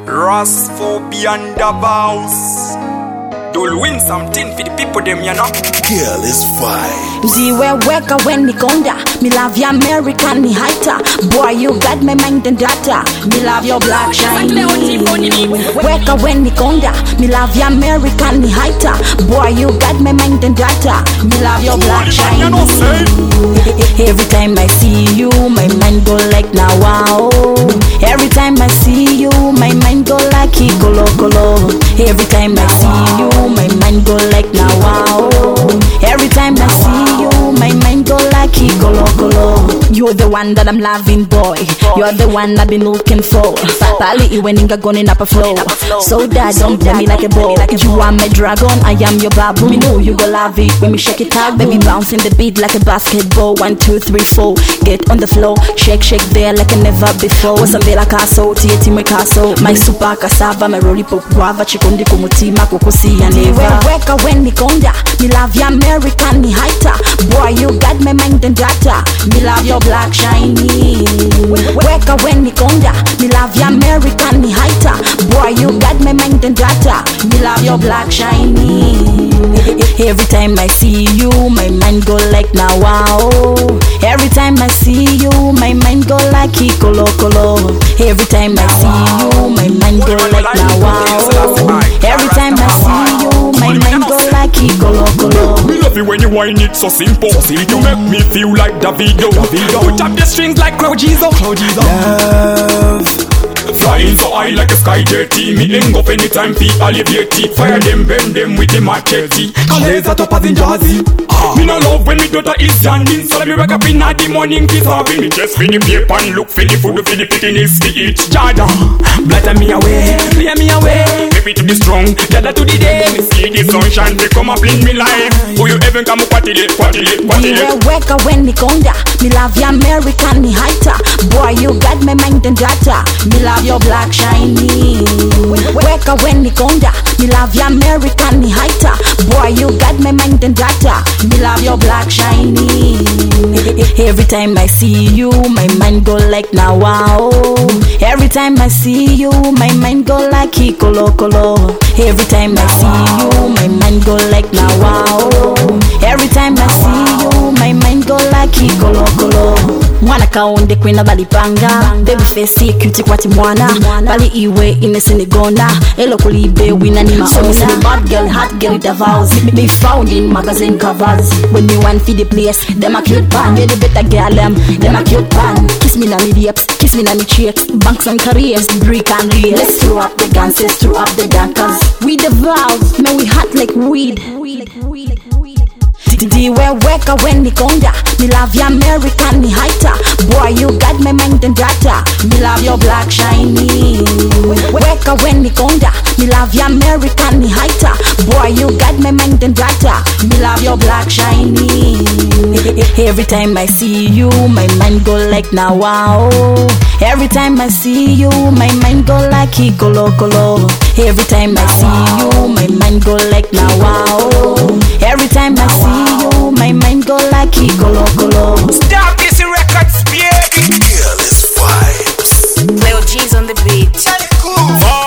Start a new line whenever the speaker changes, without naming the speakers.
Rasphobia and the bounce. You'll win something for the people them, you know.
Girl is fine.
Mziwe weka when ni konda. Me love your American ni hater. Boy you got my mind and data. Me love your black shiny. Weka when ni konda. Me love your American ni hater. Boy you got my mind and data. Me love your black shiny. Every time I see you, my mind go like now wow. Every time I see you, my mind go like kolo kolo. Every time I see you, my mind go like now wow. Every time I see you, my mind go like kolo kolo. You're the one that I'm loving, boy. You're the one I've been looking for. Pali iwe ninga going up a flow. So that don't play me like a ball. You are my dragon, I am your babu. Me know you go love it when me shake it out. Baby bouncing the beat like a basketball. 1, 2, 3, 4. Get on the floor, shake there like never before. Wasambela kaso, tieti mwe kaso. My super cassava, my lollipop guava. Chikondi kumutima kukusi ya never. Weka when ni konda. Me love your American ni hater. Boy you got my mind and data. Me love your black shiny. Weka when ni konda. Me love your American ni hater. Boy you got my mind and data. Me love your black shiny. Every time I see you, my mind go like now wow. Every time I see you, my mind go like kolo kolo. Every time I see you, my mind go like now wow. Every time I see you, my mind go like kolo kolo.
Me love it when you whine it so simple. You make me feel like Davido. Put up the strings like Cloud Jesus.
Love.
Flying so high like a sky jetty. Me hang up anytime fi alleviate. Fire them, bend them with the machete. Kaleza top as in jazzy. Me no love when me daughter is standing. So let me wake up in the morning, kiss her in me chest. Feel the paper and look for the food, for the picking to eat. Jada, blatter me away, clear me away. Maybe to be strong, Jada to the day. Me see the sunshine, they come up in me life. Who you ever come up party day, party day, party day.
Weka when ni konda. Me love your American ni hater. Boy you got my mind and data. Me love your black shiny. Weka when ni konda. Me love your American ni hater. Boy you got my mind and data. Me love your black shiny. Every time I see you, my mind go like now wow. Every time I see you, my mind go like kolo kolo. Every time I see you, my mind go like now wow. Every time I see you, my mind go like kolo kolo. Mwana kaonde kwena balipanga. Baby face cute kwati mwana. Bali iwe inesenegona. Elo kulibe wina ni maona. So me say the bad girl, hot girl, the vows. Be found in magazine covers. When me want feed the place, them a cute pan. Be the better girl, them a cute pan. Kiss me na me lips, kiss me na me cheeks. Banks and careers, brick and real. Let's throw up the guns, let's throw up the dancers. We the vows, man we hot like weed. Diwe weka when ni konda. Me love your American ni hater. Boy you got my mind and data. Me love your black shiny. Weka when ni konda. Me love your American ni hater. Boy you got my mind and data. Me love your black shiny. Every time I see you, my mind go like now wow. Every time I see you, my mind go like kolo kolo. Every time I see you, my mind go like now wow. Every time I see you, my mind go like kolo kolo.
Stop this record, baby.
Girl is fine.
Lil G's on the beat.
Oh.